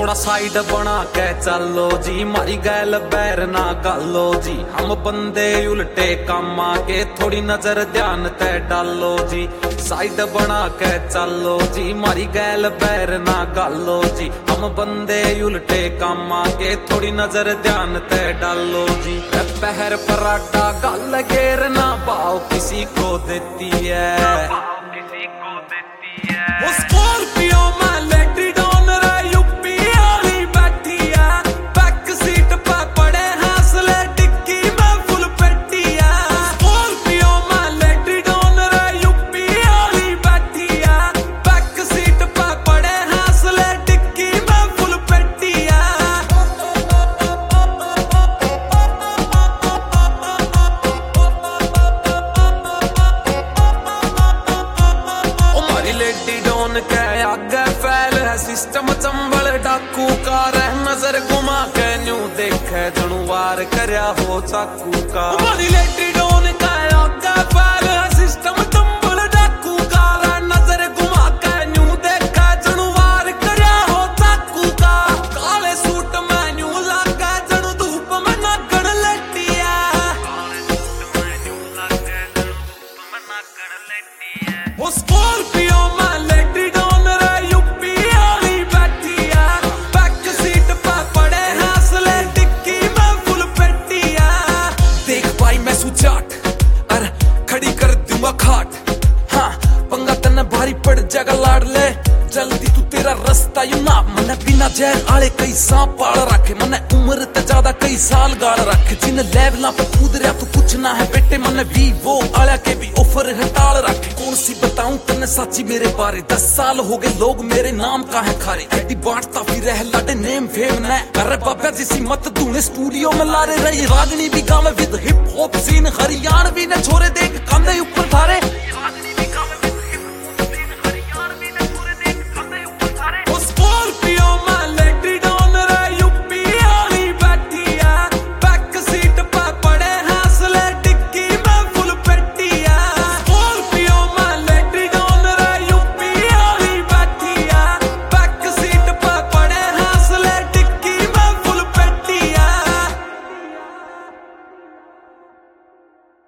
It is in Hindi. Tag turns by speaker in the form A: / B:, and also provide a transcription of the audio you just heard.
A: थोड़ा साइड बना के चलो जी, मारी गैल बैर ना गालो जी। हम बंदे उल्टे काम आके थोड़ी नजर ध्यान ते डालो जी। साइड बना के चलो जी, मारी गैल बैर ना गालो जी। हम बंदे उल्टे काम आके थोड़ी नजर ध्यान ते डालो जी। पहर पराठा गल घेर ना भाव किसी को देती है। वो स्कॉर्पियो में लेडी डॉन रे यूपी वाली बैठी है। बैक सीट पे पड़े हौसले डिक्की में फुल पेटी है। स्कॉर्पियो में लेडी डॉन रे यूपी वाली बैठी है। बैक सीट पे पड़े हौसले डिक्की में फुल पेटी है। लेडी डॉन के आगे फैल है सिस्टम चंबल डाकू का। रह नजर घुमा के न्यू देखे जणु वार करया हो चाकू का। हमारी लेडी डॉन के आगे फैल है सिस्टम चंबल डाकू का। रह नजर घुमा के न्यू देखे जणु वार करया हो चाकू का। काले सूट में न्यू लागे जणु धूप में नागण लेटी है। वो स्कॉर्पियो में लेडी डॉन रे यूपी वाली बैठी है। बैक सीट पे पड़े हौसले डिक्की में फुल पेटी है। देख भाई मैं सुजाट अरे खड़ी कर दूंगा खाट। हाँ पंगा तन्ने भारी पड़ जाएगा लाड़ ले जल्दी तू तेरा रास्ता यू ना। मने बिना जहर आले कई सांप पाल रखे। मने उम्र ते ज्यादा कई साल गाड़ रखे। जिन लेवला पे कूद रहा तू कुछ ना है बेटे। मने वीवो आला के भी ऑफर हटाल रखे। कौन सी बताऊं तन्ने साची मेरे बारे। 10 साल हो गए लोग मेरे नाम का है खारे। एडी बांटता फिर रह लाडे नेम फेम न। अरे बाबा जिसी मत तूने स्टूडियो में लारे रही। रागनी भी गावे with hip hop scene Haryanvi ने छोरे देख कंधे ऊपर धारे।